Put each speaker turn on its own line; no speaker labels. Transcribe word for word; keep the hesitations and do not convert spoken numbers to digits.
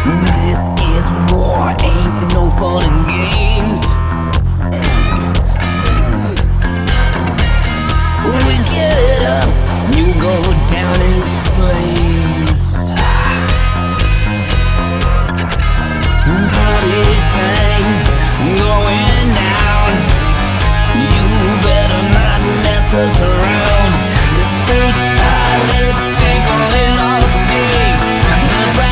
This is war, ain't no fun and games. We get up, you go down in flames. Party time going down. You better not mess us around.